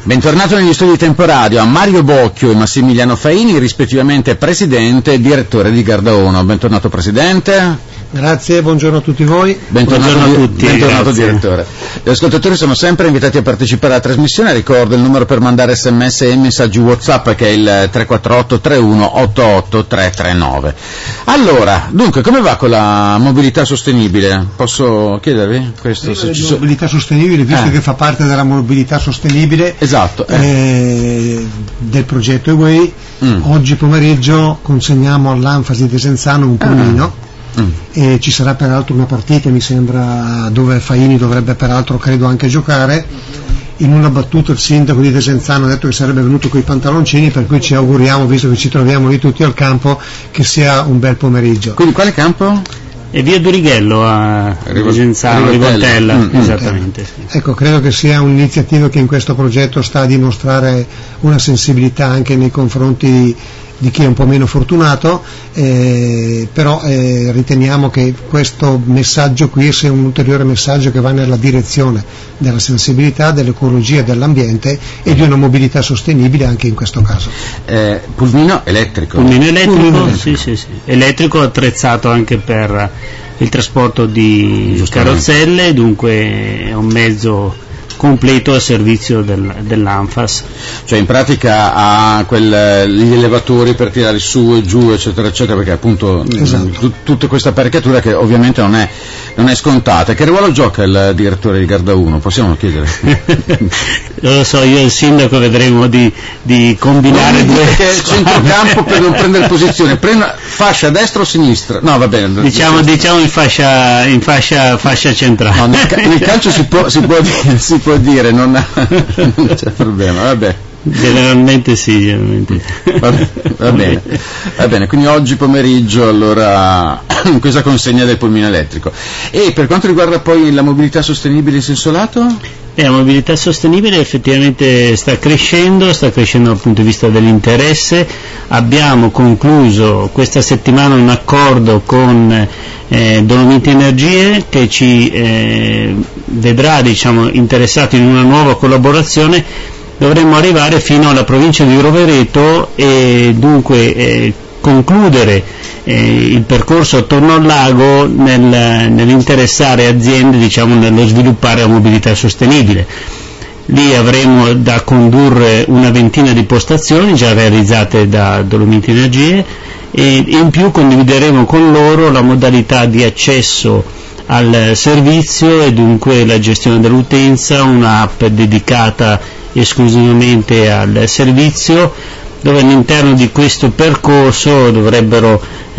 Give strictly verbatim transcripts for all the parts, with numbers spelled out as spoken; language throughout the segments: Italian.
Bentornato negli studi di Temporadio a Mario Bocchio e Massimiliano Faini, rispettivamente presidente e direttore di Garda uno. Bentornato presidente. Grazie, buongiorno a tutti voi. Bentornato, buongiorno a tutti. Bentornato direttore. Gli ascoltatori sono sempre invitati a partecipare alla trasmissione. Ricordo il numero per mandare sms e messaggi WhatsApp, che è il tre quattro otto tre uno otto otto tre tre nove. Allora, dunque, come va con la mobilità sostenibile? Posso chiedervi questo? Se ci so... Mobilità sostenibile, visto eh. che fa parte della mobilità sostenibile, esatto, eh. Eh, del progetto E-Way, mm. oggi pomeriggio consegniamo all'Anfasi di Desenzano un pulmino. Ah. Mm. E ci sarà peraltro una partita, mi sembra, dove Faini dovrebbe peraltro credo anche giocare. In una battuta il sindaco di Desenzano ha detto che sarebbe venuto coi pantaloncini, per cui ci auguriamo, visto che ci troviamo lì tutti al campo, che sia un bel pomeriggio. Quindi quale campo? E via Durighello a Desenzano, Rivoltella, mm, esattamente. Eh. Sì. Ecco, credo che sia un'iniziativa che in questo progetto sta a dimostrare una sensibilità anche nei confronti di chi è un po' meno fortunato, eh, però eh, riteniamo che questo messaggio qui sia un ulteriore messaggio che va nella direzione della sensibilità, dell'ecologia, dell'ambiente e di una mobilità sostenibile anche in questo caso. Eh, pulmino elettrico. Pulmino elettrico, pulmino elettrico. Sì, sì, sì. Elettrico attrezzato anche per il trasporto di carrozzelle, dunque è un mezzo completo a servizio del, dell'Anfas. Cioè in pratica ha quel, gli elevatori per tirare su e giù eccetera eccetera, perché appunto esatto. t- tutta questa apparecchiatura che ovviamente non è, non è scontata. Che ruolo gioca il direttore di Garda uno? Possiamo chiedere? Non lo so, io e il sindaco vedremo di, di combinare non due perché centrocampo per non prendere posizione, prenda fascia destra o sinistra? No, va bene, diciamo, diciamo in fascia in fascia, fascia centrale. No, nel, nel calcio si può, si può, si può dire, non, non c'è problema, vabbè. Generalmente sì, generalmente. Va, va bene, va bene, quindi oggi pomeriggio allora questa consegna del pulmino elettrico. E per quanto riguarda poi la mobilità sostenibile in senso lato? Eh, la mobilità sostenibile effettivamente sta crescendo, sta crescendo dal punto di vista dell'interesse. Abbiamo concluso questa settimana un accordo con eh, Dolomiti Energie che ci eh, vedrà, diciamo, interessati in una nuova collaborazione. Dovremmo arrivare fino alla provincia di Rovereto e dunque eh, concludere eh, il percorso attorno al lago nel, nell'interessare aziende, diciamo, nello sviluppare la mobilità sostenibile. Lì avremo da condurre una ventina di postazioni già realizzate da Dolomiti Energie e in più condivideremo con loro la modalità di accesso al servizio e dunque la gestione dell'utenza, un'app dedicata esclusivamente al servizio, dove all'interno di questo percorso dovrebbero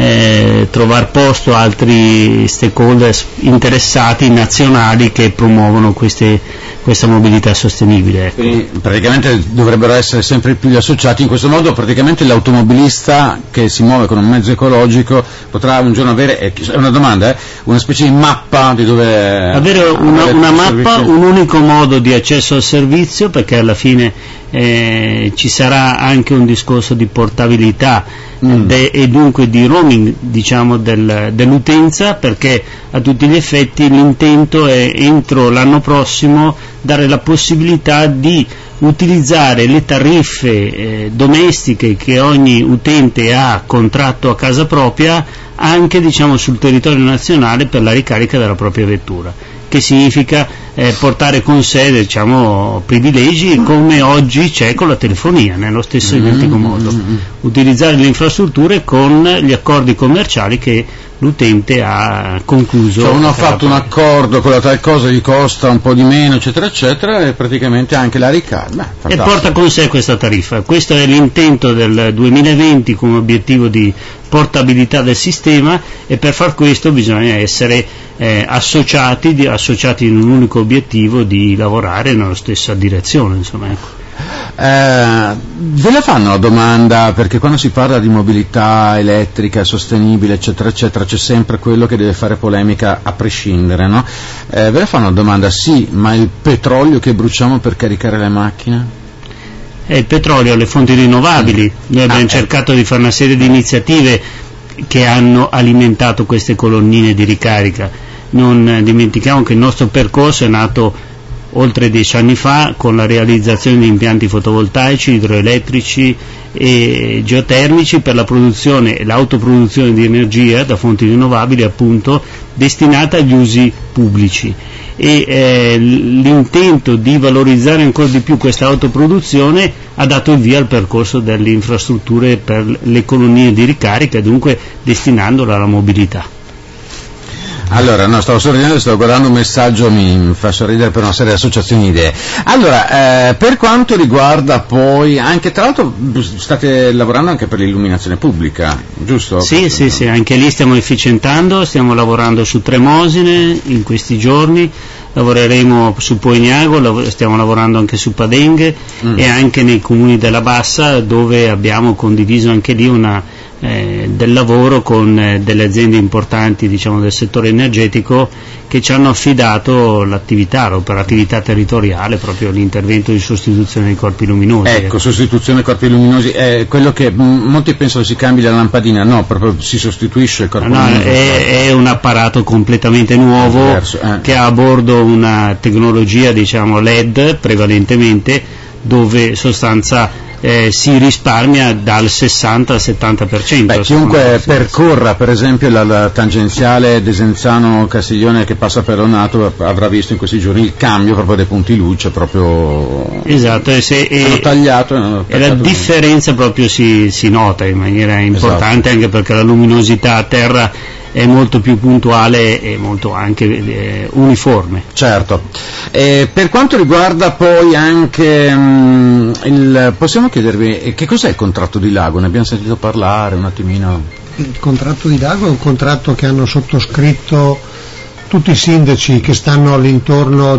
eh, trovare posto altri stakeholder interessati nazionali che promuovono queste, questa mobilità sostenibile. Ecco. Quindi praticamente dovrebbero essere sempre più gli associati, in questo modo praticamente l'automobilista che si muove con un mezzo ecologico potrà un giorno avere, è una domanda, eh, una specie di mappa di dove avere una, una mappa, un unico modo di accesso al servizio, perché alla fine eh, ci sarà anche un discorso di portabilità mm. de, e dunque di roaming, diciamo, del, dell'utenza, perché a tutti gli effetti l'intento è entro l'anno prossimo dare la possibilità di utilizzare le tariffe eh, domestiche che ogni utente ha contratto a casa propria anche, diciamo, sul territorio nazionale per la ricarica della propria vettura, che significa eh, portare con sé, diciamo, privilegi come oggi c'è con la telefonia, nello stesso identico modo, utilizzare le infrastrutture con gli accordi commerciali che l'utente ha concluso. Cioè uno ha fatto un accordo con la tal cosa, gli costa un po' di meno eccetera eccetera e praticamente anche la ricarica e porta con sé questa tariffa. Questo è l'intento del duemilaventi come obiettivo di portabilità del sistema, e per far questo bisogna essere eh, associati, di, associati in un unico obiettivo di lavorare nella stessa direzione, insomma, ecco. Eh, ve la fanno la domanda, perché quando si parla di mobilità elettrica sostenibile eccetera eccetera c'è sempre quello che deve fare polemica a prescindere, no? Eh, ve la fanno la domanda, sì, ma il petrolio che bruciamo per caricare le macchine? È il petrolio, le fonti rinnovabili. Noi abbiamo ah, cercato ecco. di fare una serie di iniziative che hanno alimentato queste colonnine di ricarica. Non dimentichiamo che il nostro percorso è nato oltre dieci anni fa, con la realizzazione di impianti fotovoltaici, idroelettrici e geotermici per la produzione e l'autoproduzione di energia da fonti rinnovabili, appunto destinata agli usi pubblici. E eh, l'intento di valorizzare ancora di più questa autoproduzione ha dato il via al percorso delle infrastrutture per le colonie di ricarica, dunque destinandola alla mobilità. Allora, no, stavo sorridendo, stavo guardando un messaggio, mi fa sorridere per una serie di associazioni di idee. Allora, eh, per quanto riguarda poi, anche tra l'altro state lavorando anche per l'illuminazione pubblica, giusto? Sì, sì, sì, anche lì stiamo efficientando, stiamo lavorando su Tremosine in questi giorni, lavoreremo su Poignago, lav- stiamo lavorando anche su Padenghe mm. e anche nei comuni della Bassa, dove abbiamo condiviso anche lì una Eh, del lavoro con eh, delle aziende importanti, diciamo, del settore energetico, che ci hanno affidato l'attività, l'operatività territoriale, proprio l'intervento di sostituzione dei corpi luminosi. Ecco, sostituzione dei corpi luminosi, è quello che m- molti pensano si cambi la lampadina, no, proprio si sostituisce il corpo no, luminoso. È, è un apparato completamente nuovo, diverso, eh. che ha a bordo una tecnologia, diciamo, L E D prevalentemente, dove sostanza Eh, si risparmia dal sessanta al settanta per cento. Beh, chiunque percorra per esempio la, la tangenziale Desenzano-Castiglione che passa per Lonato avrà visto in questi giorni il cambio proprio dei punti luce, proprio esatto, e se, hanno e, tagliato, hanno e la differenza proprio si, si nota in maniera importante, esatto. Anche perché la luminosità a terra è molto più puntuale e molto anche eh, uniforme. Certo. E per quanto riguarda poi anche mh, il, possiamo chiedervi che cos'è il contratto di Lago? Ne abbiamo sentito parlare un attimino. Il contratto di Lago è un contratto che hanno sottoscritto tutti i sindaci che stanno all'intorno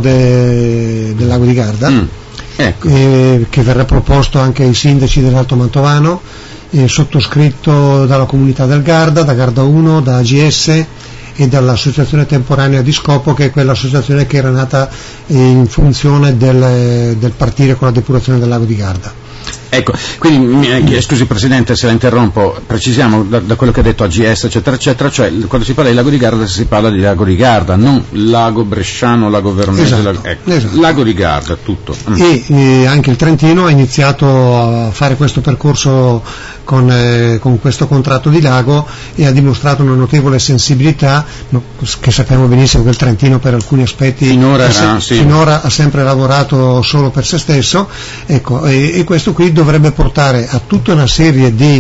de, del Lago di Garda, mm. ecco. eh, che verrà proposto anche ai sindaci dell'Alto Mantovano, eh, sottoscritto dalla comunità del Garda, da Garda uno, da A G S e dall'associazione temporanea di Scopo, che è quell'associazione che era nata in funzione del, del partire con la depurazione del Lago di Garda. Ecco, quindi scusi Presidente se la interrompo, precisiamo da, da quello che ha detto A G S eccetera eccetera, cioè quando si parla di Lago di Garda si parla di Lago di Garda, non Lago Bresciano, Lago Vernese, esatto, Lago, ecco, esatto. Lago di Garda, tutto. Mm. E eh, anche il Trentino ha iniziato a fare questo percorso con, eh, con questo contratto di Lago e ha dimostrato una notevole sensibilità, no, che sappiamo benissimo che il Trentino per alcuni aspetti finora, se, era, sì. finora ha sempre lavorato solo per se stesso, ecco, e, e questo qui dovrebbe portare a tutta una serie di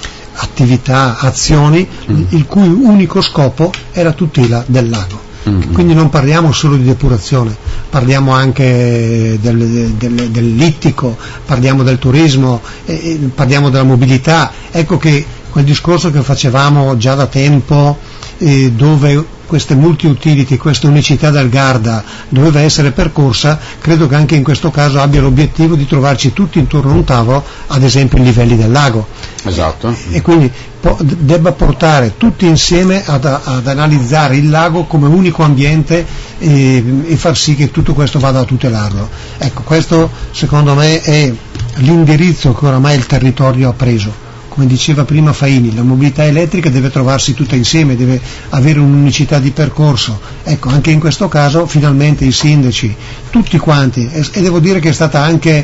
attività, azioni, mm. il cui unico scopo è la tutela del lago. Mm-hmm. Quindi non parliamo solo di depurazione, parliamo anche del, del, dell'ittico, parliamo del turismo, eh, parliamo della mobilità. Ecco che quel discorso che facevamo già da tempo, eh, dove queste multi-utility, questa unicità del Garda doveva essere percorsa, credo che anche in questo caso abbia l'obiettivo di trovarci tutti intorno a un tavolo, ad esempio i livelli del lago. Esatto. E quindi po- debba portare tutti insieme ad, ad analizzare il lago come unico ambiente e, e far sì che tutto questo vada a tutelarlo. Ecco, questo secondo me è l'indirizzo che oramai il territorio ha preso. Come diceva prima Faini, la mobilità elettrica deve trovarsi tutta insieme, deve avere un'unicità di percorso. Ecco, anche in questo caso finalmente i sindaci, tutti quanti, e, e devo dire che è stata anche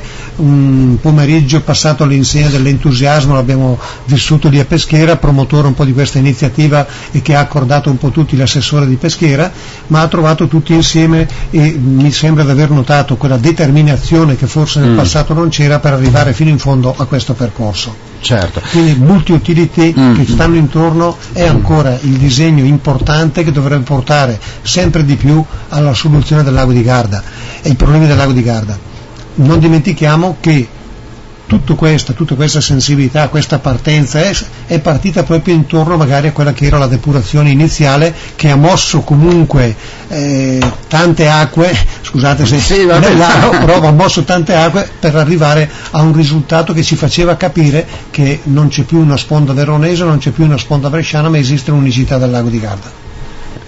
un pomeriggio passato all'insegna dell'entusiasmo, l'abbiamo vissuto lì a Peschiera, promotore un po' di questa iniziativa e che ha accordato un po' tutti l'assessore di Peschiera, ma ha trovato tutti insieme e mi sembra di aver notato quella determinazione che forse nel mm. passato non c'era per arrivare fino in fondo a questo percorso. Certo. Quindi multi-utility mm. che stanno intorno è ancora il disegno importante che dovrebbe portare sempre di più alla soluzione del lago di Garda e i problemi del lago di Garda. Non dimentichiamo che tutto questo, tutta questa sensibilità, questa partenza è, è partita proprio intorno magari a quella che era la depurazione iniziale, che ha mosso comunque eh, tante acque, scusate se sì, nell'anno, però ha mosso tante acque per arrivare a un risultato che ci faceva capire che non c'è più una sponda veronese, non c'è più una sponda bresciana, ma esiste un'unicità del lago di Garda.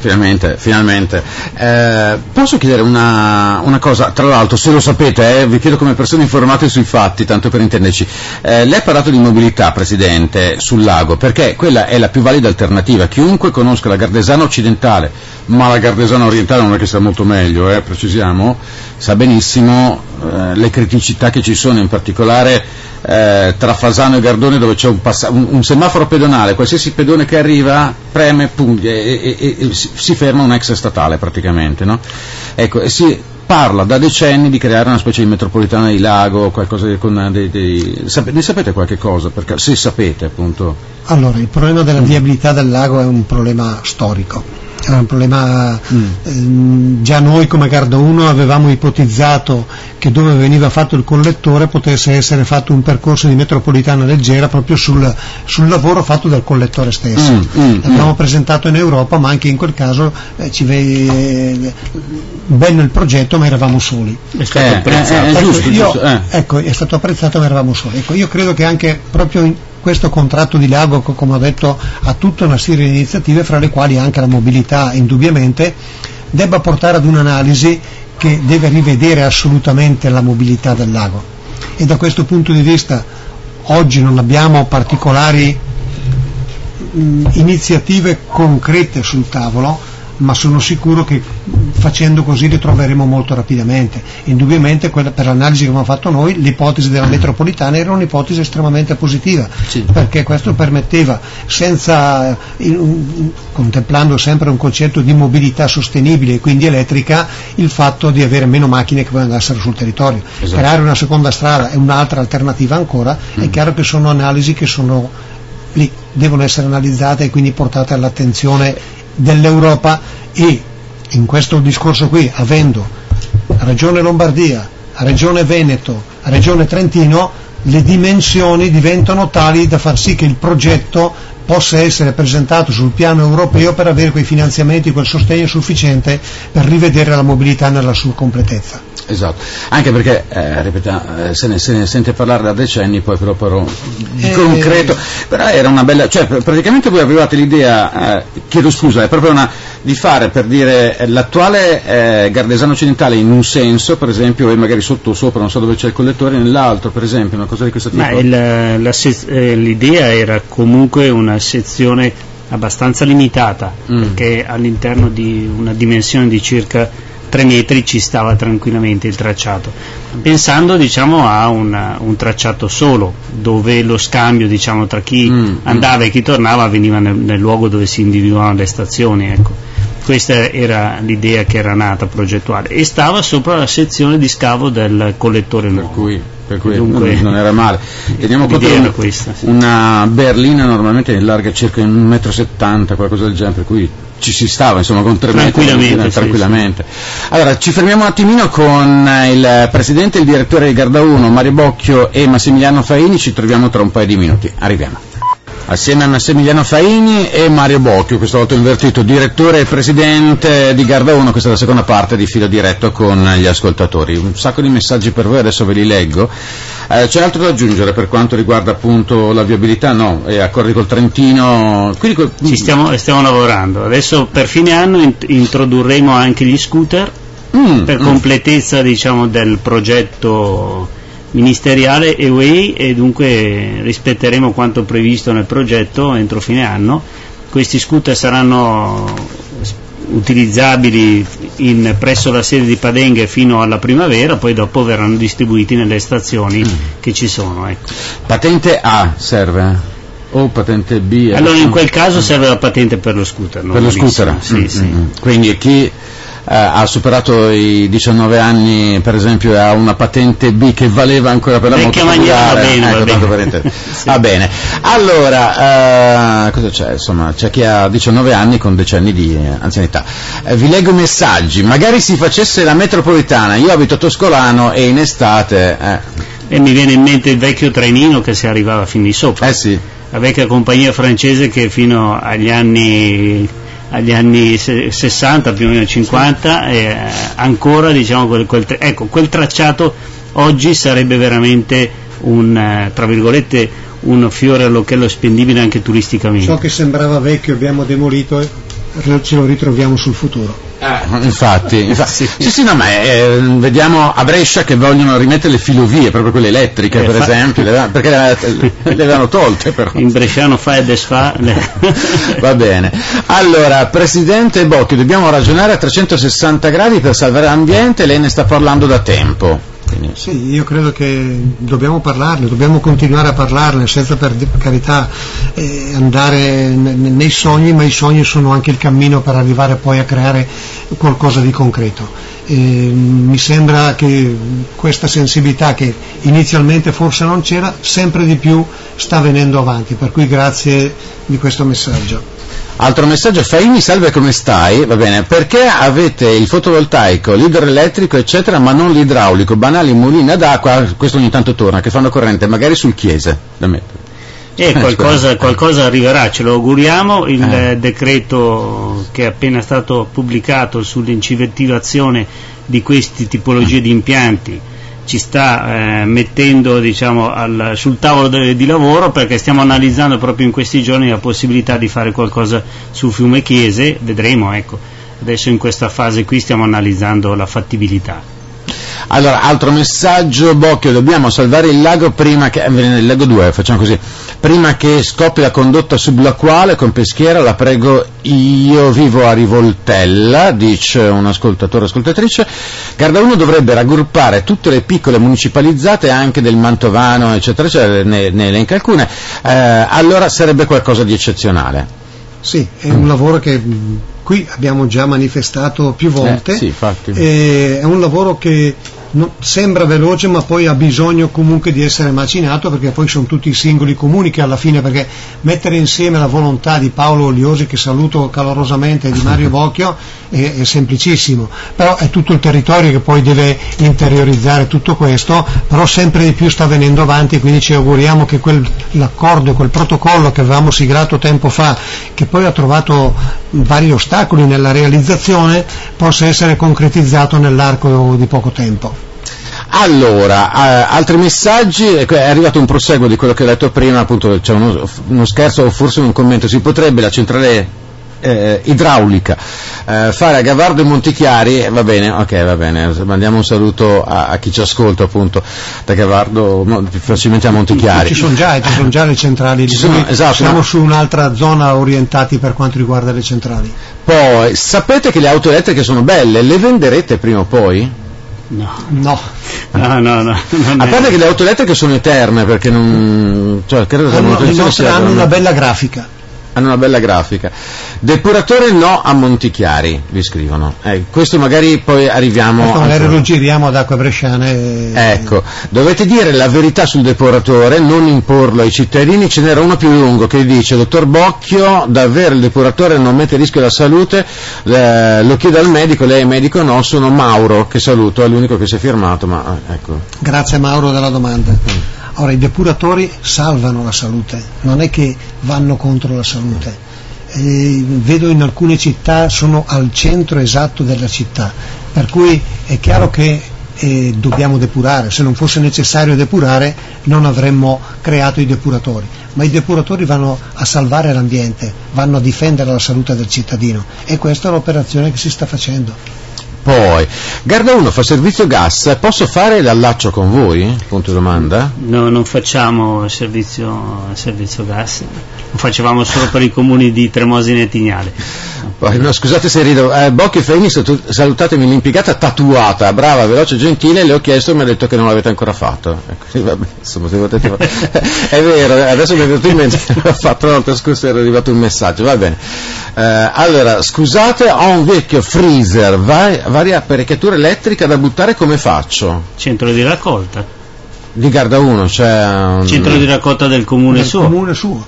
finalmente, finalmente. Eh, posso chiedere una, una cosa, tra l'altro, se lo sapete, eh, vi chiedo come persone informate sui fatti, tanto per intenderci. Eh, lei ha parlato di mobilità, Presidente, sul lago, perché quella è la più valida alternativa. Chiunque conosca la Gardesana occidentale, ma la Gardesana orientale non è che sia molto meglio, eh, precisiamo, sa benissimo eh, le criticità che ci sono, in particolare Eh, tra Fasano e Gardone, dove c'è un, passa- un, un semaforo pedonale, qualsiasi pedone che arriva preme pum, e, e, e, e si, si ferma un ex statale praticamente, no? Ecco, e si parla da decenni di creare una specie di metropolitana di lago, qualcosa di, con dei, dei sap- ne sapete qualche cosa? Perché se sapete, appunto. Allora, il problema della viabilità del lago è un problema storico. È un problema, mm. ehm, già noi come Garda uno avevamo ipotizzato che dove veniva fatto il collettore potesse essere fatto un percorso di metropolitana leggera proprio sul, sul lavoro fatto dal collettore stesso. Mm, mm, L'abbiamo mm. presentato in Europa, ma anche in quel caso eh, ci ve, eh, bello il progetto, ma eravamo soli. È stato eh, apprezzato. Eh, ecco, giusto, io, giusto, eh. ecco, è stato apprezzato, ma eravamo soli. Ecco, io credo che anche proprio in questo contratto di lago, come ho detto, ha tutta una serie di iniziative, fra le quali anche la mobilità indubbiamente, debba portare ad un'analisi che deve rivedere assolutamente la mobilità del lago. E da questo punto di vista oggi non abbiamo particolari mh, iniziative concrete sul tavolo, ma sono sicuro che facendo così le troveremo molto rapidamente. Indubbiamente quella, per l'analisi che abbiamo fatto noi, l'ipotesi della metropolitana era un'ipotesi estremamente positiva, sì. Perché questo permetteva, senza in, contemplando sempre un concetto di mobilità sostenibile e quindi elettrica, il fatto di avere meno macchine che poi andassero sul territorio. Esatto. Creare una seconda strada è un'altra alternativa ancora. Mm. È chiaro che sono analisi che sono lì, devono essere analizzate e quindi portate all'attenzione dell'Europa, e in questo discorso qui, avendo Regione Lombardia, Regione Veneto, Regione Trentino, le dimensioni diventano tali da far sì che il progetto possa essere presentato sul piano europeo per avere quei finanziamenti, quel sostegno sufficiente per rivedere la mobilità nella sua completezza. Esatto, anche perché eh, ripetiamo, eh, se, ne, se ne sente parlare da decenni, poi però, però di eh, concreto, però era una bella, cioè praticamente voi avevate l'idea, eh, chiedo scusa, è proprio una, di fare, per dire, eh, l'attuale eh, Gardesano occidentale in un senso, per esempio, e magari sotto o sopra, non so dove c'è il collettore, nell'altro, per esempio, una cosa di questo tipo. Ma il, la, eh, l'idea era comunque una sezione abbastanza limitata, mm. perché all'interno di una dimensione di circa tre metri ci stava tranquillamente il tracciato, pensando diciamo a una, un tracciato solo, dove lo scambio diciamo tra chi mm, andava mm. e chi tornava avveniva nel, nel luogo dove si individuavano le stazioni, ecco. Questa era l'idea che era nata progettuale, e stava sopra la sezione di scavo del collettore nuovo. Per cui, per cui dunque, non era male. Teniamo conto una, questa, sì. Una berlina normalmente larga circa un metro e settanta, qualcosa del genere, per cui ci si stava insomma con tre tranquillamente, metri, sì, tranquillamente. Sì. Allora ci fermiamo un attimino con il presidente e il direttore di Garda uno, Mario Bocchio e Massimiliano Faini, ci troviamo tra un paio di minuti, arriviamo. Assieme a Massimiliano Faini e Mario Bocchio, questa volta invertito, direttore e presidente di Garda uno, questa è la seconda parte di Filo Diretto con gli ascoltatori. Un sacco di messaggi per voi, adesso ve li leggo. Eh, c'è altro da aggiungere per quanto riguarda appunto la viabilità? No, e accordi col Trentino? Quindi que- Ci stiamo, stiamo lavorando, adesso per fine anno int- introdurremo anche gli scooter mm, per mm. completezza diciamo del progetto ministeriale E U E, e dunque rispetteremo quanto previsto nel progetto entro fine anno. Questi scooter saranno utilizzabili in, presso la sede di Padenghe fino alla primavera, poi dopo verranno distribuiti nelle stazioni mm. che ci sono, ecco. Patente A serve? O patente B? Allora in quel caso serve la patente per lo scooter. Per lo scooter? Sì, mm, sì. Mm. Quindi chi eh, ha superato i diciannove anni per esempio e ha una patente B che valeva ancora per la moto, va bene, ecco, va, bene. Sì. Va bene. Allora eh, cosa c'è? Insomma, c'è chi ha diciannove anni con decenni di anzianità. Eh, vi leggo i messaggi. Magari si facesse la metropolitana, io abito Toscolano e in estate eh. e mi viene in mente il vecchio trenino che si arrivava fin di sopra, eh sì, la vecchia compagnia francese che fino agli anni agli anni sessanta, più o meno cinquanta, eh, ancora diciamo quel, quel, ecco, quel tracciato oggi sarebbe veramente un, eh, tra virgolette, un fiore all'occhiello spendibile anche turisticamente. Ciò che sembrava vecchio abbiamo demolito ce lo ritroviamo sul futuro. Eh, infatti, infatti sì. sì sì no ma eh, vediamo a Brescia che vogliono rimettere le filovie, proprio quelle elettriche eh, per fa... esempio, le, perché le, le avevano tolte però. In bresciano fa e desfa. Va bene, allora Presidente Bocchio, dobbiamo ragionare a trecentosessanta gradi per salvare l'ambiente, lei ne sta parlando da tempo. Sì, io credo che dobbiamo parlarne, dobbiamo continuare a parlarne senza per carità eh, andare n- nei sogni, ma i sogni sono anche il cammino per arrivare poi a creare qualcosa di concreto. E mi sembra che questa sensibilità che inizialmente forse non c'era, sempre di più sta venendo avanti, per cui grazie di questo messaggio. Altro messaggio, Faini, salve, come stai? Va bene, perché avete il fotovoltaico, l'idroelettrico eccetera, ma non l'idraulico, banali mulini ad acqua, questo ogni tanto torna, che fanno corrente, magari sul Chiese, da mettere. E qualcosa, qualcosa arriverà, ce lo auguriamo, il eh. decreto che è appena stato pubblicato sull'incentivazione di queste tipologie di impianti ci sta eh, mettendo diciamo al, sul tavolo de, di lavoro, perché stiamo analizzando proprio in questi giorni la possibilità di fare qualcosa sul fiume Chiese, vedremo, ecco, adesso in questa fase qui stiamo analizzando la fattibilità. Allora, altro messaggio, Bocchio, dobbiamo salvare il lago prima che, il lago due, facciamo così, prima che scoppi la condotta sublacquale con Peschiera, la prego, io vivo a Rivoltella, dice un ascoltatore o ascoltatrice. Garda uno dovrebbe raggruppare tutte le piccole municipalizzate, anche del Mantovano, eccetera, eccetera, ne, ne elenca alcune, eh, allora sarebbe qualcosa di eccezionale. Sì, è un lavoro che qui abbiamo già manifestato più volte, eh, sì, infatti. E è un lavoro che non, sembra veloce ma poi ha bisogno comunque di essere macinato, perché poi sono tutti i singoli comuni che alla fine, perché mettere insieme la volontà di Paolo Oliosi, che saluto calorosamente, e di Mario Bocchio è, è semplicissimo, però è tutto il territorio che poi deve interiorizzare tutto questo, però sempre di più sta venendo avanti, quindi ci auguriamo che quel, l'accordo e quel protocollo che avevamo siglato tempo fa, che poi ha trovato vari ostacoli nella realizzazione, possa essere concretizzato nell'arco di poco tempo. Allora, eh, altri messaggi, è arrivato un proseguo di quello che ho detto prima, appunto c'è uno, uno scherzo o forse un commento, si potrebbe la centrale eh, idraulica eh, fare a Gavardo e Montichiari, va bene, ok, va bene, mandiamo un saluto a, a chi ci ascolta appunto da Gavardo, no, più facilmente a Montichiari. Ci sono già, ci sono già le centrali, ci sono, esatto, siamo ma... su un'altra zona orientati per quanto riguarda le centrali. Poi, sapete che le auto elettriche sono belle, le venderete prima o poi? No, no, no, no, no, a parte che le auto elettriche sono eterne, perché non, cioè, credo che hanno, le nostre hanno una bella grafica. Hanno una bella grafica. Depuratore no a Montichiari, vi scrivono. Eh, questo magari poi arriviamo. Questo magari lo giriamo ad Acque Bresciane. E... Ecco, dovete dire la verità sul depuratore, non imporlo ai cittadini. Ce n'era uno più lungo che dice: dottor Bocchio, davvero il depuratore non mette a rischio la salute? Eh, lo chiedo al medico, lei è medico? No, sono Mauro, che saluto, è l'unico che si è firmato, ma ecco. Grazie Mauro della domanda. Mm. Ora, i depuratori salvano la salute, non è che vanno contro la salute. Eh, vedo in alcune città sono al centro esatto della città, per cui è chiaro che eh, dobbiamo depurare, se non fosse necessario depurare non avremmo creato i depuratori, ma i depuratori vanno a salvare l'ambiente, vanno a difendere la salute del cittadino, e questa è l'operazione che si sta facendo. Poi, Garda uno fa servizio gas, posso fare l'allaccio con voi? Punto di domanda. No, non facciamo servizio, servizio gas, lo facevamo solo per i comuni di Tremosina e Tignale. Poi, no, scusate se rido, eh, Bocchio e Faini, salutatemi l'impiegata tatuata, brava, veloce, gentile, le ho chiesto e mi ha detto che non l'avete ancora fatto. Ecco, vabbè, insomma, se potete fare. È vero, adesso mi è venuto in mente che l'ho fatto la volta scorsa, era arrivato un messaggio, va bene. Eh, allora, scusate, ho un vecchio freezer, vai, varia apparecchiatura elettrica da buttare, come faccio? Centro di raccolta. Di Garda uno, cioè un... Centro di raccolta del comune del suo. Comune suo.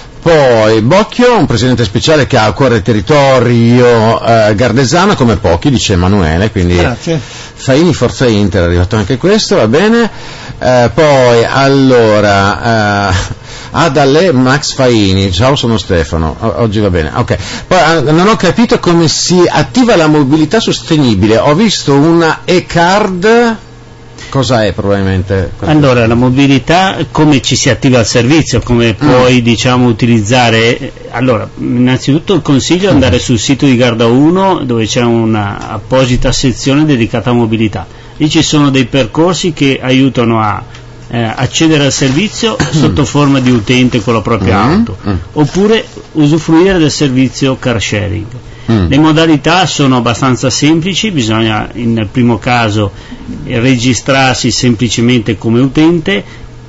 Poi Bocchio, un presidente speciale che ha a cuore il territorio eh, gardesano come pochi, dice Emanuele, quindi grazie. Faini Forza Inter, è arrivato anche questo, va bene. Eh, poi allora eh, Adalle Max Faini, ciao, sono Stefano, o- oggi va bene, ok. Poi eh, non ho capito come si attiva la mobilità sostenibile, ho visto una e-card. Cosa è probabilmente? Allora, la mobilità, come ci si attiva al servizio, come puoi mm. diciamo utilizzare Allora, innanzitutto il consiglio è andare sul sito di Garda uno, dove c'è una apposita sezione dedicata a mobilità. Lì ci sono dei percorsi che aiutano a eh, accedere al servizio sotto forma di utente con la propria mm. auto, mm. oppure usufruire del servizio car sharing. Mm. Le modalità sono abbastanza semplici, bisogna nel primo caso registrarsi semplicemente come utente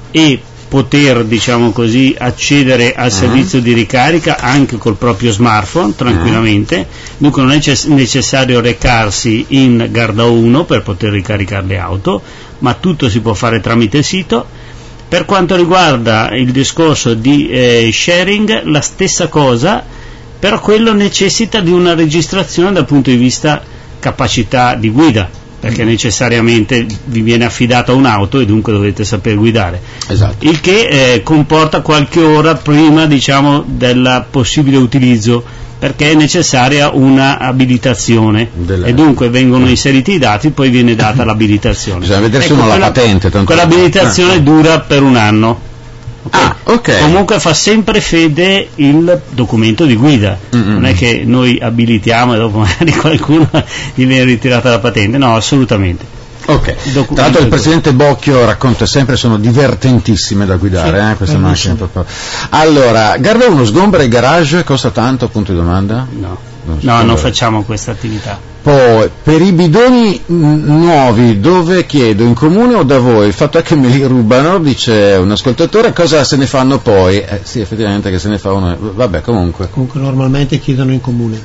e poter, diciamo così, accedere al servizio di ricarica anche col proprio smartphone tranquillamente. Dunque non è necessario recarsi in Garda uno per poter ricaricare le auto, ma tutto si può fare tramite il sito. Per quanto riguarda il discorso di eh, sharing, la stessa cosa, però quello necessita di una registrazione dal punto di vista capacità di guida, perché necessariamente vi viene affidata un'auto e dunque dovete saper guidare. Esatto. Il che eh, comporta qualche ora prima, diciamo, del possibile utilizzo, perché è necessaria una abilitazione Delle... e dunque vengono inseriti i dati, poi viene data l'abilitazione. Bisogna vedersi ecco, uno quella, la patente. Tanto quell'abilitazione ah, dura per un anno. Okay. Ah, okay. Comunque fa sempre fede il documento di guida, mm-hmm. non è che noi abilitiamo e dopo magari qualcuno gli viene ritirata la patente, no, assolutamente. Ok, tra l'altro il presidente Bocchio racconta sempre, sono divertentissime da guidare, sì, eh, queste macchine proprio. Allora, Garda uno sgombera il garage, costa tanto, punto di domanda? No, non, no, non facciamo questa attività. Poi, per i bidoni n- nuovi, dove chiedo, in comune o da voi? Il fatto è che me li rubano, dice un ascoltatore, cosa se ne fanno poi? Eh, sì, effettivamente che se ne fa uno, vabbè, comunque. Comunque normalmente chiedono in comune.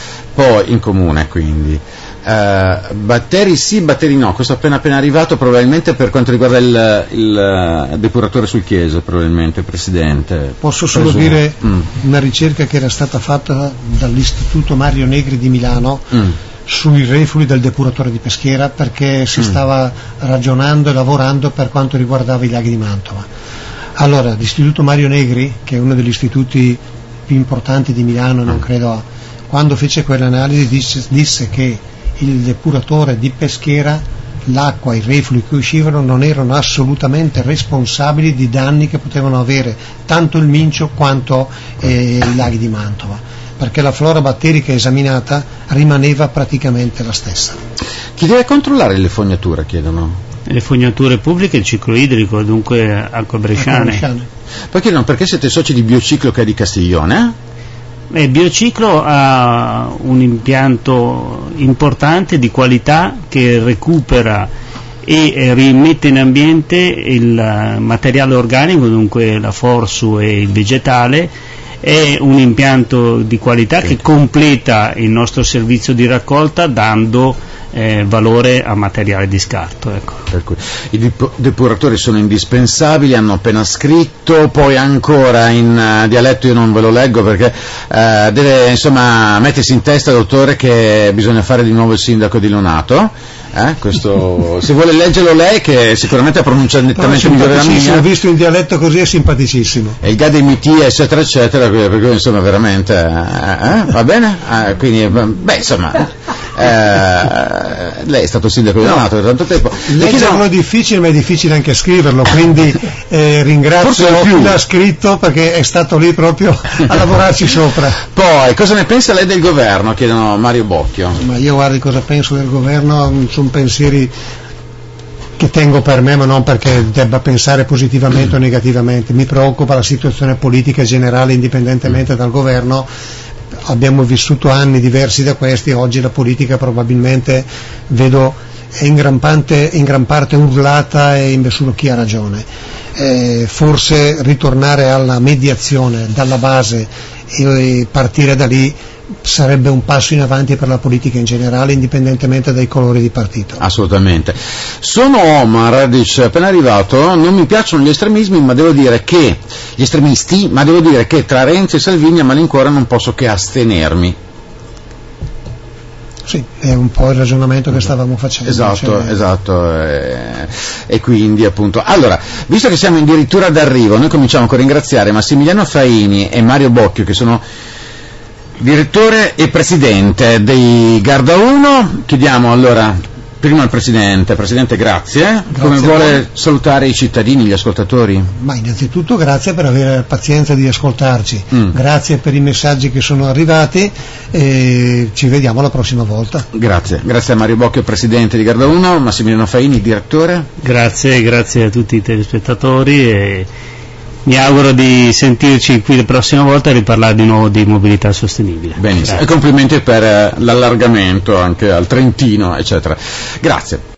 Poi, in comune, quindi. Uh, batteri sì, batteri no, questo è appena appena arrivato, probabilmente per quanto riguarda il, il depuratore sul Chiese, probabilmente, Presidente. Posso solo Presumo. dire mm. una ricerca che era stata fatta dall'Istituto Mario Negri di Milano mm. sui reflui del depuratore di Peschiera, perché si mm. stava ragionando e lavorando per quanto riguardava i laghi di Mantova. Allora, l'Istituto Mario Negri, che è uno degli istituti più importanti di Milano, non credo, quando fece quell'analisi disse, disse che il depuratore di Peschiera, l'acqua, i reflui che uscivano non erano assolutamente responsabili di danni che potevano avere tanto il Mincio quanto eh, i laghi di Mantova, perché la flora batterica esaminata rimaneva praticamente la stessa. Chi deve controllare le fognature, chiedono? Le fognature pubbliche, il ciclo idrico, dunque acque bresciane. Poi chiedono perché siete soci di Biociclo, che è di Castiglione? Il Biociclo ha un impianto importante di qualità che recupera e rimette in ambiente il materiale organico, dunque la forsu e il vegetale. È un impianto di qualità che completa il nostro servizio di raccolta dando eh, valore a materiale di scarto, ecco. Per cui i dip- depuratori sono indispensabili, hanno appena scritto, poi ancora in uh, dialetto, io non ve lo leggo perché uh, deve insomma mettersi in testa, dottore, che bisogna fare di nuovo il sindaco di Lonato. Eh, questo, se vuole leggerlo lei, che sicuramente ha pronunciato nettamente migliore della mia. Visto in dialetto così è simpaticissimo. E il Gademiti eccetera eccetera, per cui insomma veramente eh, eh, va bene? Eh, quindi beh insomma eh, lei è stato sindaco di Lonato per tanto tempo. Leggerlo è difficile, ma è difficile anche scriverlo, quindi eh, ringrazio chi l'ha scritto perché è stato lì proprio a lavorarci sopra. Poi cosa ne pensa lei del governo? Chiedono Mario Bocchio. Ma io guardi cosa penso del governo, sono pensieri che tengo per me, ma non perché debba pensare positivamente o negativamente. Mi preoccupa la situazione politica generale indipendentemente dal governo. Abbiamo vissuto anni diversi da questi, oggi la politica probabilmente vedo è in gran parte, in gran parte urlata e invece chi ha ragione. Eh, forse ritornare alla mediazione dalla base e partire da lì sarebbe un passo in avanti per la politica in generale, indipendentemente dai colori di partito. Assolutamente. Sono Omar, dice, appena arrivato, non mi piacciono gli estremismi, ma devo dire che gli estremisti, ma devo dire che tra Renzi e Salvini a malincuore non posso che astenermi. Sì, è un po' il ragionamento che stavamo facendo. Esatto, cioè... esatto, eh, e quindi appunto. Allora, visto che siamo addirittura d'arrivo, noi cominciamo con ringraziare Massimiliano Faini e Mario Bocchio, che sono direttore e presidente dei Garda uno. Chiediamo allora Prima il Presidente. Presidente, grazie. Grazie. Come vuole salutare i cittadini, gli ascoltatori? Ma innanzitutto grazie per avere pazienza di ascoltarci, mm. grazie per i messaggi che sono arrivati e ci vediamo la prossima volta. Grazie, grazie a Mario Bocchio, Presidente di Garda uno, Massimiliano Faini, Direttore. Grazie, grazie a tutti i telespettatori e mi auguro di sentirci qui la prossima volta e riparlare di nuovo di mobilità sostenibile. Benissimo, grazie. E complimenti per l'allargamento anche al Trentino, eccetera. Grazie.